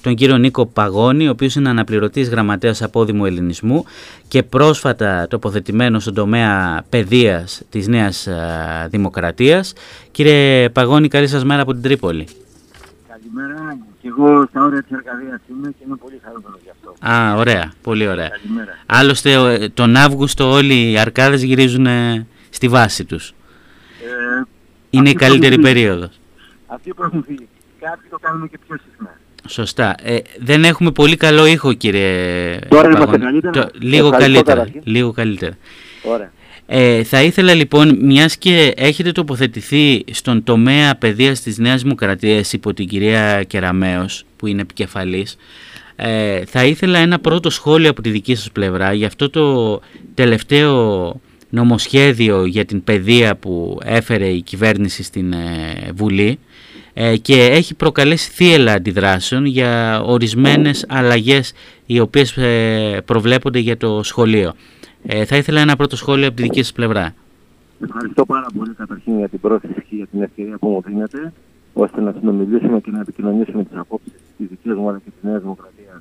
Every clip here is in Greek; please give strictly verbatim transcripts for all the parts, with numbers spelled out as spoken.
τον κύριο Νίκο Παγώνη, ο οποίος είναι αναπληρωτής γραμματέας απόδημου ελληνισμού και πρόσφατα τοποθετημένο στον τομέα παιδείας της Νέας Δημοκρατίας. Κύριε Παγώνη, καλή σας μέρα από την Τρίπολη. Καλημέρα. Και εγώ στα όρια της Αρκαδίας είμαι και είμαι πολύ χαρούμενος γι' αυτό. Α, ωραία. Πολύ ωραία. Καλημέρα. Άλλωστε τον Αύγουστο όλοι οι Αρκάδες γυρίζουν στη βάση τους. Ε, είναι η καλύτερη περίοδος. Αυτοί που έχουν φύγει. Κάποιοι το κάνουμε και πιο συχνά. Σωστά. Ε, δεν έχουμε πολύ καλό ήχο, κύριε Τώρα είμαστε καλύτερα. Το, λίγο, καλύτερα λίγο καλύτερα. Ωραία. Ε, θα ήθελα λοιπόν, μιας και έχετε τοποθετηθεί στον τομέα παιδείας της Νέας Δημοκρατίας υπό την κυρία Κεραμέως, που είναι επικεφαλής, ε, θα ήθελα ένα πρώτο σχόλιο από τη δική σας πλευρά για αυτό το τελευταίο νομοσχέδιο για την παιδεία που έφερε η κυβέρνηση στην ε, Βουλή ε, και έχει προκαλέσει θύελλα αντιδράσεων για ορισμένες αλλαγές οι οποίες ε, προβλέπονται για το σχολείο. Ε, θα ήθελα ένα πρώτο σχόλιο από τη δική σας πλευρά. Ευχαριστώ πάρα πολύ καταρχήν για την πρόθεση και για την ευκαιρία που μου δίνετε, ώστε να συνομιλήσουμε και να επικοινωνήσουμε τις απόψεις της δικής μου αλλά και της Νέας Δημοκρατίας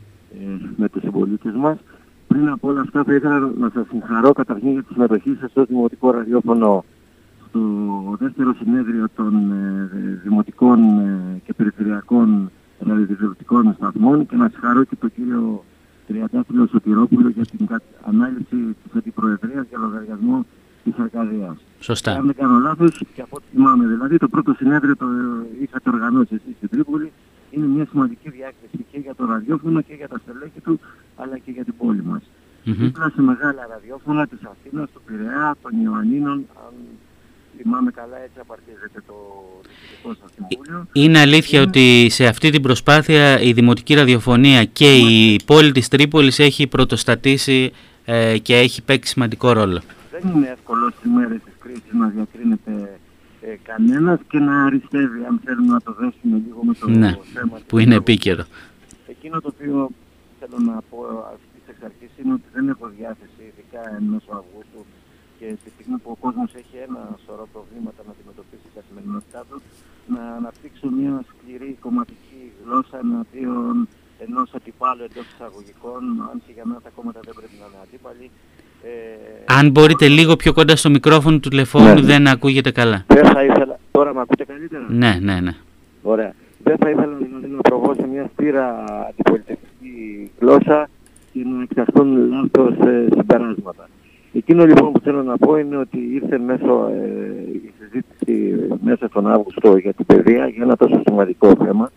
ε, με τους συμπολίτες μας. Πριν από όλα αυτά θα ήθελα να σας συγχαρώ καταρχήν για τη συμμετοχή σας στο Δημοτικό Ραδιόφωνο στο δεύτερο συνέδριο των ε, δημοτικών ε, και περιφερειακών ραδιοτηλεοπτικών σταθμών και να συγχαρώ και τον κύριο Τριαντάφυλλο Σωτηρόπουλο για την ανάλυση της Αντιπροεδρίας για λογαριασμό της Αρκαδίας. Σωστά. Αν δεν κάνω λάθος, και από ό,τι θυμάμαι δηλαδή, το πρώτο συνέδριο το είχατε οργανώσει εσείς στην Τρίπολη. Είναι μια σημαντική διάκριση και για το ραδιόφωνο και για τα στελέχη του, αλλά και για την πόλη μας. Δίπλα mm-hmm. σε μεγάλα ραδιόφωνα της Αθήνας, του Πειραιά, των Ιωαννίνων, αν θυμάμαι καλά έτσι απαρτίζεται το Διοικητικό σας Συμβούλιο. Είναι αλήθεια είναι... ότι σε αυτή την προσπάθεια η Δημοτική Ραδιοφωνία και η πόλη της Τρίπολης έχει πρωτοστατήσει ε, και έχει παίξει σημαντικό ρόλο. Δεν είναι εύκολο στις μέρες της κρίσης να διακρίνεται ε, κανένας και να αριστεύει, αν θέλουμε να το δέσουμε λίγο με το ναι, θέμα που είναι επίκαιρο. Εκείνο το οποίο θέλω να πω αυτής εξ αρχής είναι ότι δεν έχω διάθεση, ειδικά εν μέσω Αυγούστου και τη στιγμή που ο κόσμος έχει ένα σωρό προβλήματα να αντιμετωπίσει η καθημερινότητά του, να αναπτύξω μια σκληρή κομματική γλώσσα εναντίον ενός αντιπάλου εντός εισαγωγικών, αν και για μένα τα κόμματα δεν πρέπει να είναι αντίπαλοι. Ε, αν μπορείτε ε, λίγο πιο κοντά στο μικρόφωνο του τηλεφώνου, ναι, δεν ακούγεται καλά. Δεν θα ήθελα... Τώρα με ακούτε καλύτερα? Ναι, ναι, ναι. Ωραία. Δεν θα ήθελα δηλαδή, να προβώ σε μια σπήρα αντιπολιτευτική γλώσσα και να εξαρθούν λάθος ε, συμπεράσματα. Εκείνο λοιπόν που θέλω να πω είναι ότι ήρθε μέσω ε, η συζήτηση μέσα στον Αύγουστο για την παιδεία, για ένα τόσο σημαντικό θέμα.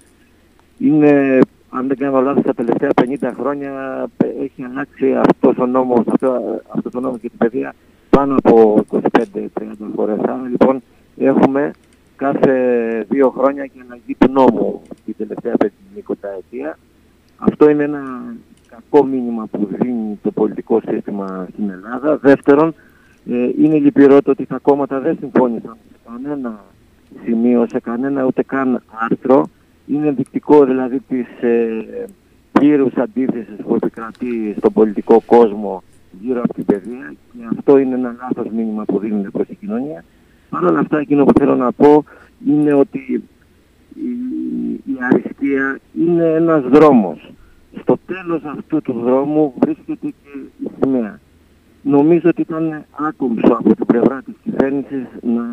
Είναι, αν δεν κάνω λάθος, τα τελευταία πενήντα χρόνια έχει αλλάξει αυτός ο νόμος, αυτό, αυτός ο νόμος για την παιδεία πάνω από είκοσι πέντε τριάντα φορές. Άρα λοιπόν έχουμε κάθε δύο χρόνια και αλλαγή του νόμου την τελευταία πεντηκονταετία. Αυτό είναι ένα κακό μήνυμα που δίνει το πολιτικό σύστημα στην Ελλάδα. Δεύτερον, ε, είναι λυπηρό το ότι τα κόμματα δεν συμφώνησαν σε κανένα σημείο, σε κανένα ούτε καν άρθρο. Είναι ενδεικτικό δηλαδή της ε, πλήρους αντίθεσης που επικρατεί στον πολιτικό κόσμο γύρω από την παιδεία και αυτό είναι ένα λάθος μήνυμα που δίνεται προς την κοινωνία. Παρ' όλα αυτά, εκείνο που θέλω να πω είναι ότι η, η αριστεία είναι ένας δρόμος. Στο τέλος αυτού του δρόμου βρίσκεται και η σημαία. Νομίζω ότι ήταν άκομψο από την πλευρά της κυβέρνησης να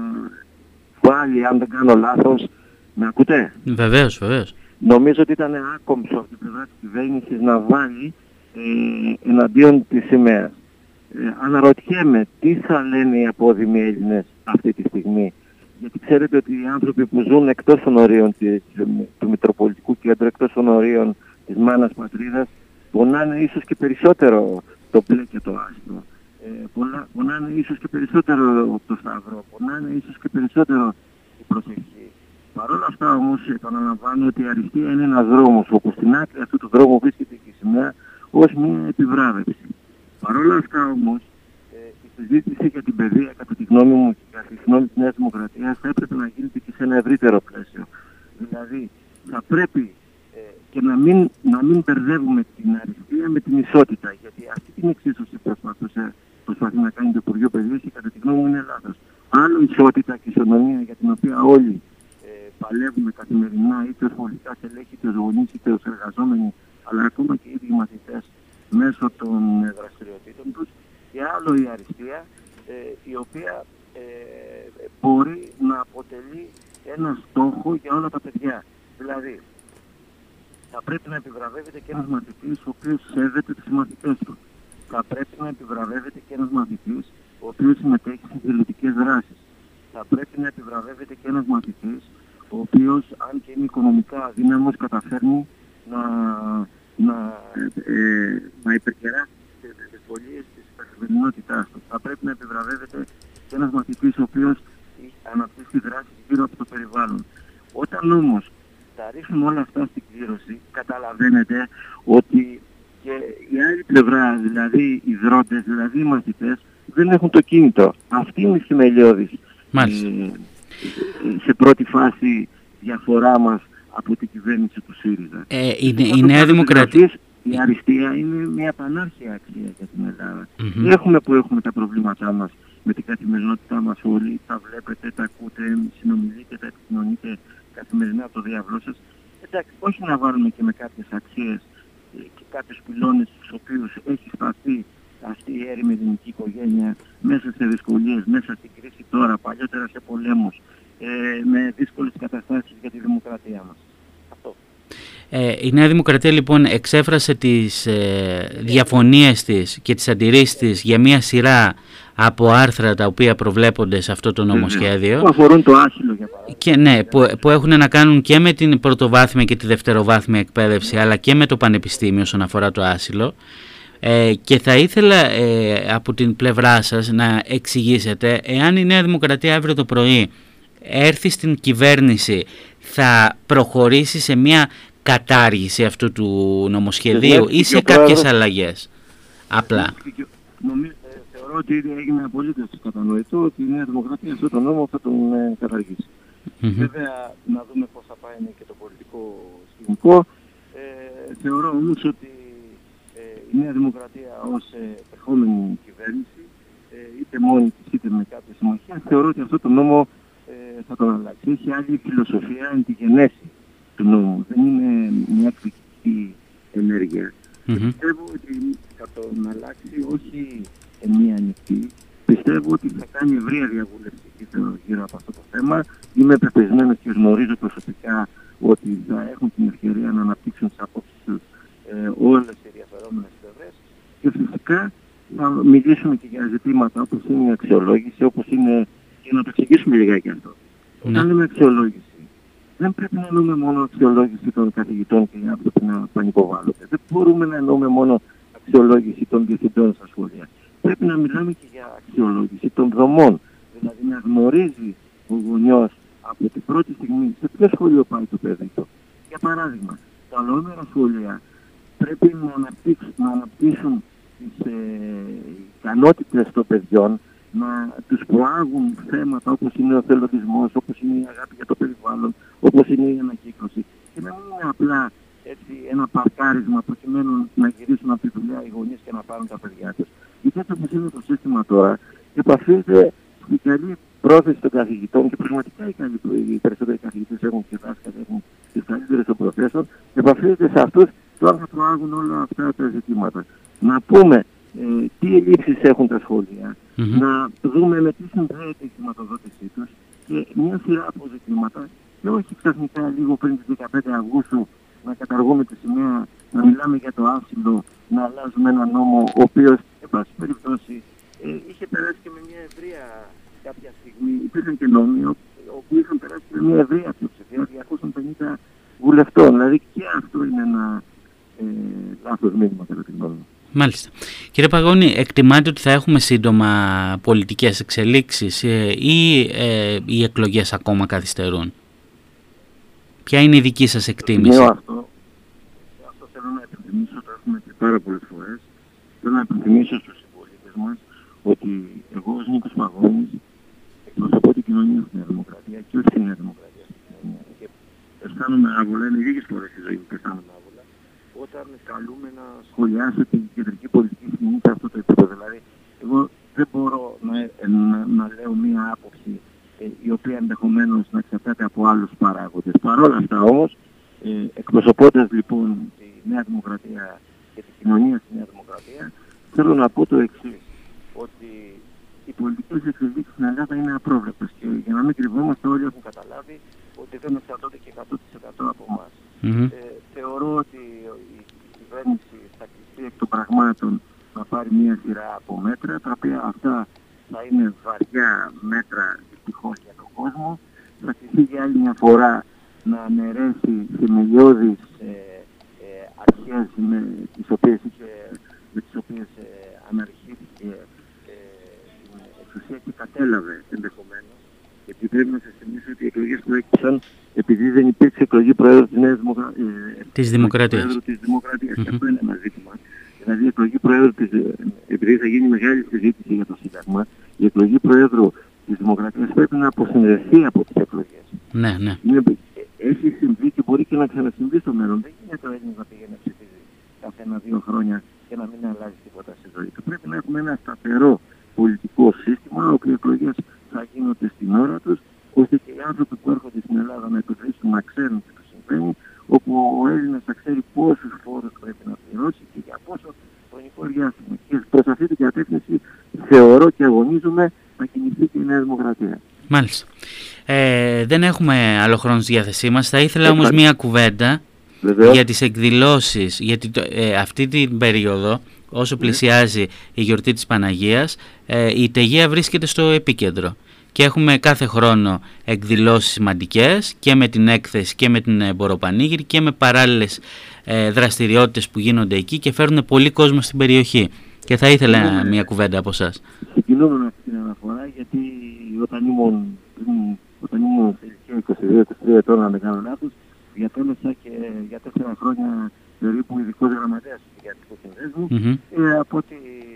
βάλει, αν δεν κάνω λάθος, με ακούτε? Βεβαίως, βεβαίως. Νομίζω ότι ήταν άκομψο από την πλευρά της κυβέρνησης να βάλει ε, εναντίον της σημαίας. Ε, αναρωτιέμαι τι θα λένε οι απόδημοι Έλληνες αυτή τη στιγμή. Γιατί ξέρετε ότι οι άνθρωποι που ζουν εκτός των ορίων της, του Μητροπολιτικού Κέντρου, εκτός των ορίων της μάνας πατρίδας, πονάνε ίσως και περισσότερο το μπλε και το άσπρο. Ε, πολλά, πονάνε ίσως και περισσότερο το σταυρό, πονάνε ίσως και περισσότερο η προσευχή. Παρ' όλα αυτά όμως επαναλαμβάνω ότι η αριστεία είναι ένας δρόμος, όπου στην άκρη αυτού του δρόμου βρίσκεται και η σημαία ως μια επιβράβευση. Παρ' όλα αυτά όμως, ε, η συζήτηση για την παιδεία, κατά τη γνώμη μου και κατά τη γνώμη της Νέας Δημοκρατίας, θα έπρεπε να γίνεται και σε ένα ευρύτερο πλαίσιο. Δηλαδή, θα πρέπει ε, και να μην, να μην μπερδεύουμε την αριστεία με την ισότητα, γιατί αυτή την εξίσωση προσπαθούσε, προσπαθεί να κάνει το Υπουργείο Παιδείας και κατά τη γνώμη μου είναι λάθος. Άλλο ισότητα και ισονομία για την οποία όλοι ε, παλεύουμε καθημερινά, είτε ως πολιτικά στελέχη, είτε ως γονείς, είτε ως εργαζόμενοι, αλλά ακόμα και οι ίδιοι μαθητές μέσω των δραστηριοτήτων τους, και άλλο η αριστεία, ε, η οποία ε, μπορεί να αποτελεί ένα στόχο για όλα τα παιδιά. Δηλαδή, θα πρέπει να επιβραβεύεται και ένας μαθητής ο οποίος σέβεται τους συμμαθητές του. Θα πρέπει να επιβραβεύεται και ένας μαθητής ο οποίος συμμετέχει σε εθελοντικές δράσεις. Θα πρέπει να επιβραβεύεται και ένας μαθητής ο οποίος, αν και είναι οικονομικά αδύναμος, καταφέρνει να, να, ε, να υπερκεράσει τις δυσκολίες της καθημερινότητάς του. Θα πρέπει να επιβραβεύεται και ένας μαθητής ο οποίος αναπτύσσει δράσεις γύρω από το περιβάλλον. Όταν όμως τα ρίχνουμε όλα αυτά στην κλήρωση, καταλαβαίνετε ότι και η άλλη πλευρά, δηλαδή οι δρόντες, δηλαδή οι μαθητές, δεν έχουν το κίνητο. Αυτή είναι η θεμελιώδης ε, σε πρώτη φάση διαφορά μας από την κυβέρνηση του ΣΥΡΙΖΑ. Ε, η, η Νέα Δημοκρατία... Η αριστεία είναι μια πανάρχια αξία για την Ελλάδα. Mm-hmm. Έχουμε που έχουμε τα προβλήματά μας με την καθημερινότητά μας όλοι, τα βλέπετε, τα ακούτε, συνομιλείτε, τα επικοινωνείτε καθημερινά από το διάβλό σας. Εντάξει, όχι να βάλουμε και με κάποιες αξίες και κάποιους πυλώνες στους οποίους έχει σπαστεί αυτή η έρημη ελληνική οικογένεια μέσα σε δυσκολίες, μέσα στην κρίση τώρα, παλιότερα σε πολέμους, ε, με δύσκολες καταστάσεις για τη δημοκρατία μας. Αυτό. Ε, η Νέα Δημοκρατία λοιπόν εξέφρασε τις ε, διαφωνίες της και τις αντιρρήσεις της για μια σειρά από άρθρα τα οποία προβλέπονται σε αυτό το νομοσχέδιο. Που αφορούν το άσυλο για παράδειγμα. Και ναι, που, που έχουν να κάνουν και με την πρωτοβάθμια και τη δευτεροβάθμια εκπαίδευση, αλλά και με το πανεπιστήμιο όσον αφορά το άσυλο. Ε, και θα ήθελα ε, από την πλευρά σας να εξηγήσετε, εάν η Νέα Δημοκρατία αύριο το πρωί έρθει στην κυβέρνηση, θα προχωρήσει σε μια κατάργηση αυτού του νομοσχεδίου ή σε κάποιες αλλαγές? Απλά. Νομίζω, θεωρώ ότι ήδη έγινε απολύτως κατανοητό ότι η Νέα Δημοκρατία αυτό το νόμο θα τον ε, καταργήσει. Mm-hmm. Βέβαια, να δούμε πώς θα πάει και το πολιτικό σκηνικό. Ε, θεωρώ όμως ότι ε, η Νέα Δημοκρατία ως ε, ερχόμενη κυβέρνηση, ε, είτε μόνη της είτε με κάποια συμμαχία, θεωρώ ότι αυτό το νόμο ε, θα τον αλλάξει. Έχει άλλη φιλοσοφία, είναι τη γενέση του νόμου. Δεν είναι μια εκπληκτική ενέργεια. Mm-hmm. Πιστεύω ότι θα τον αλλάξει όχι μία ανοιχτή. Πιστεύω ότι θα κάνει ευρεία διαβούλευση γύρω από αυτό το θέμα. Είμαι πεπισμένος και γνωρίζω προσωπικά ότι θα έχουν την ευκαιρία να αναπτύξουν τις απόψεις τους ε, όλες οι ενδιαφερόμενες πλευρές και φυσικά να μιλήσουμε και για ζητήματα όπως είναι η αξιολόγηση, όπως είναι, και να το εξηγήσουμε λιγάκι αυτό. Ναι. Όταν λέμε αξιολόγηση, δεν πρέπει να εννοούμε μόνο αξιολόγηση των καθηγητών και οι άνθρωποι να πανικοβάλλονται. Δεν μπορούμε να εννοούμε μόνο αξιολόγηση των διευθυντών στα σχολεία. Πρέπει να μιλάμε και για αξιολόγηση των δομών. Δηλαδή να γνωρίζει ο γονιός από την πρώτη στιγμή σε ποιο σχολείο πάει το παιδί του. Για παράδειγμα, τα ολοήμερα σχολεία πρέπει να αναπτύξουν, να αναπτύξουν τις ε, ικανότητες των παιδιών, να τους προάγουν θέματα όπως είναι ο θελοντισμός, όπως είναι η αγάπη για το περιβάλλον, όπως είναι η ανακύκλωση. Και να μην είναι απλά έτσι, ένα παρκάρισμα προκειμένου να γυρίσουν από τη δουλειά οι γονείς και να πάρουν τα παιδιά τους. Γιατί αυτό που είναι το σύστημα τώρα επαφείται στην καλή πρόθεση των καθηγητών και πραγματικά οι, καλοί, οι περισσότεροι καθηγητές έχουν και δάσκαλοι, έχουν τις καλύτερες των προθέσεων, επαφείται σε αυτούς τώρα να προάγουν όλα αυτά τα ζητήματα. Να πούμε ε, τι ελλείψεις έχουν τα σχολεία, mm-hmm. να δούμε με τι συνδέεται η χρηματοδότησή τους και μια σειρά από ζητήματα και όχι ξαφνικά λίγο πριν τις δεκαπέντε Αυγούστου να καταργούμε τη σημαία, να μιλάμε για το άσυλο, να αλλάζουμε ένα νόμο ο οποίος, εν πάση περιπτώσει, ε, είχε περάσει και με μια ευρεία κάποια στιγμή, υπήρχαν και νόμοι όπου είχαν περάσει με μια ευρεία πλειοψηφία διακόσιων πενήντα βουλευτών. Δηλαδή και αυτό είναι ένα ε, λάθος μήνυμα κατά τη γνώμη μου. Μάλιστα. Κύριε Παγώνη, εκτιμάτε ότι θα έχουμε σύντομα πολιτικές εξελίξεις ε, ή ε, οι εκλογές ακόμα καθυστερούν? Ποια είναι η δική σας εκτίμηση? Ναι, αυτό, αυτό θέλω να επιθυμίσω, το έχουμε πει πάρα πολλές φορές. Θέλω να επιθυμίσω στους συμπολίτες μας ότι εγώ ως Νίκος Παγώνης εκπροσωπώ την κοινωνία στην Δημοκρατία και όχι την Νέα Δημοκρατία στην κοινωνία. Και αισθάνομαι άβολα, είναι λίγες φορές στη ζωή που αισθάνομαι άβολα, όταν καλούμε να σχολιάσω την κεντρική πολιτική σκηνή σε αυτό το επίπεδο. Δηλαδή, εγώ δεν μπορώ να, να, να λέω μία άποψη η οποία ενδεχομένως να εξαρτάται από άλλους παράγοντες. Παρ' όλα αυτά όμως, ε, εκπροσωπώντας λοιπόν τη Νέα Δημοκρατία και τη κοινωνία στη Νέα Δημοκρατία, θέλω να πω το εξής, ότι οι πολιτικές εξελίξεις στην Ελλάδα είναι απρόβλεπτες και για να μην κρυβόμαστε, όλοι έχουν καταλάβει ότι δεν εξαρτώνται και εκατό τοις εκατό από εμάς. Mm-hmm. Ε, θεωρώ ότι η κυβέρνηση θα κλειστεί εκ των πραγμάτων να πάρει μια σειρά από μέτρα, τα οποία αυτά θα είναι βαριά μέτρα δυστυχώς για τον κόσμο. Θα κλειστεί για άλλη μια φορά να αναιρέσει θεμελιώδεις ε, ε, αρχές με τις οποίες, είχε, με τις οποίες ε, αναρχήθηκε ε, την εξουσία και κατέλαβε ενδεχομένως. Γιατί πρέπει να σας θυμίσω ότι οι εκλογές που έκυσαν επειδή δεν υπήρξε εκλογή Προέδρου της Νέας Δημοκρα... ε, της Δημοκρατίας. Προέδρου της Δημοκρατίας. Mm-hmm. Και αυτό είναι ένα ζήτημα. Δηλαδή η εκλογή Προέδρου της... επειδή θα γίνει μεγάλη συζήτηση για το Σύνταγμα, η εκλογή Προέδρου της Δημοκρατίας πρέπει να αποσυνδεθεί από τις εκλογές. Ναι, ναι. Είναι... Έχει συμβεί και μπορεί και να ξανασυμβεί στο μέλλον. Δεν γίνεται ο Έλληνας να πηγαίνει να ψηφίζει κάθε ένα-δύο χρόνια και να μην αλλάζει τίποτα στη ζωή του. Πρέπει να έχουμε ένα σταθερό πολιτικό σύστημα, όπου οι εκλογές θα γίνονται στην ώρα τους, ώστε και οι άνθρωποι που έρχονται στην Ελλάδα να επιδρύσουν να ξέρουν τι τους συμβαίνει, όπου ο Έλληνας θα ξέρει πόσους φόρους πρέπει να πληρώσει και για πόσο χρονικό διάστημα. Και προς αυτή την κατεύθυνση θεωρώ και αγωνίζομαι να κινηθεί και η Νέα Δημοκρατία. Μάλιστα. Ε, δεν έχουμε άλλο χρόνο στη διάθεσή μας. Θα ήθελα όμως μία κουβέντα Βεβαίως. για τις εκδηλώσεις, γιατί ε, αυτή την περίοδο, όσο πλησιάζει η γιορτή της Παναγίας, ε, η Τεγεία βρίσκεται στο επίκεντρο. Και έχουμε κάθε χρόνο εκδηλώσεις σημαντικές και με την έκθεση και με την Μποροπανήγυρη και με παράλληλες ε, δραστηριότητες που γίνονται εκεί και φέρνουν πολύ κόσμο στην περιοχή. Και θα ήθελα μια κουβέντα από εσάς. Συγκινούμε με αυτή την αναφορά, γιατί όταν ήμουν, όταν ήμουν σε ηλικία είκοσι δύο είκοσι τρία ετών, αν δεν κάνω λάθος, διατέλεσα και για τέσσερα χρόνια περίπου ειδικός γραμματέας του Τεγεατρικού Συνδέσμου. Mm-hmm. Ε, από ότι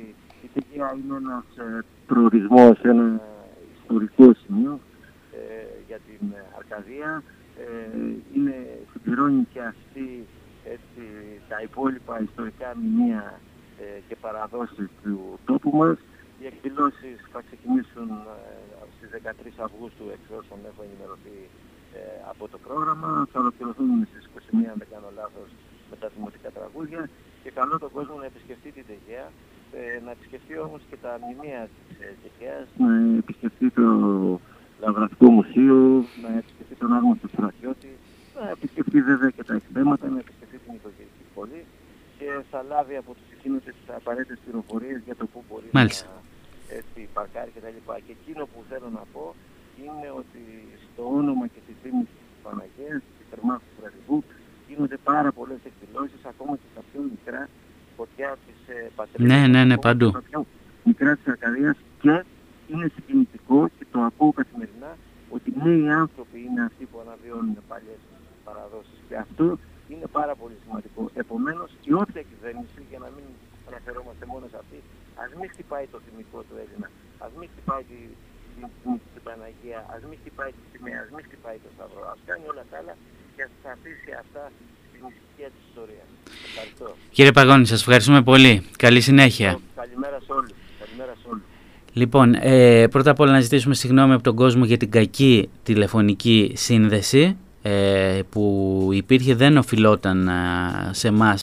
η Τεγεία είναι ένας ε, προορισμός, ένα ιστορικό σημείο ε, για την Αρκαδία. Ε, είναι, συμπληρώνει και αυτή έτσι, τα υπόλοιπα ιστορικά μνημεία ε, και παραδόσεις του τόπου μας. Οι εκδηλώσεις θα ξεκινήσουν ε, στις δεκατρείς Αυγούστου, εξ όσων έχω ενημερωθεί ε, από το πρόγραμμα. Θα ολοκληρωθούν στις είκοσι μία, αν δεν κάνω λάθος, με τα δημοτικά τραγούδια. Και καλώ τον κόσμο να επισκεφτεί την Τεγεία, ε, να επισκεφτεί όμως και τα μνημεία της ε, Τεγείας, να επισκεφτεί το Λαυραφικό Μουσείο, να επισκεφτεί τον Άγνωστο Στρατιώτη, να επισκεφτεί βέβαια και τα εκθέματα, να επισκεφτεί την οικογενειακή σχολή και θα λάβει από τους εκείνους τις απαραίτητες πληροφορίες για το πού μπορεί Μάλιστα. να έτσι, παρκάρει κτλ. Και εκείνο που θέλω να πω είναι ότι στο όνομα και τη θύμη της Παναγίας, της Θερμάρχου του Στρατηγού, γίνονται πάρα πολλές εκδηλώσεις, ακόμα και στα πιο μικρά φωτιά της ε, Πατρίδας. Ναι, ναι, ναι, παντού. Στα πιο μικρά της Αρκαδίας, και είναι συγκινητικό και το ακούω καθημερινά ότι νέοι άνθρωποι είναι αυτοί που αναβιώνουν παλιές παραδόσεις. Και αυτό είναι πάρα πολύ σημαντικό. Επομένως, η όποια κυβέρνηση, για να μην αναφερόμαστε μόνο σε αυτή, ας μην χτυπάει το θυμικό του Έλληνα, ας μην χτυπάει τη, την, την, την Παναγία, ας μην χτυπάει τη σημαία, ας μην χτυπάει το Σταυρό, ας κάνει όλα τα άλλα και ας τα αφήσει αυτά στην ησυχία της ιστορίας. Ευχαριστώ. Κύριε Παγώνη, σας ευχαριστούμε πολύ. Καλή συνέχεια. Καλημέρα σε όλους. Καλημέρα σε όλους. Λοιπόν, ε, πρώτα απ' όλα να ζητήσουμε συγγνώμη από τον κόσμο για την κακή τηλεφωνική σύνδεση ε, που υπήρχε, δεν οφειλόταν σε εμάς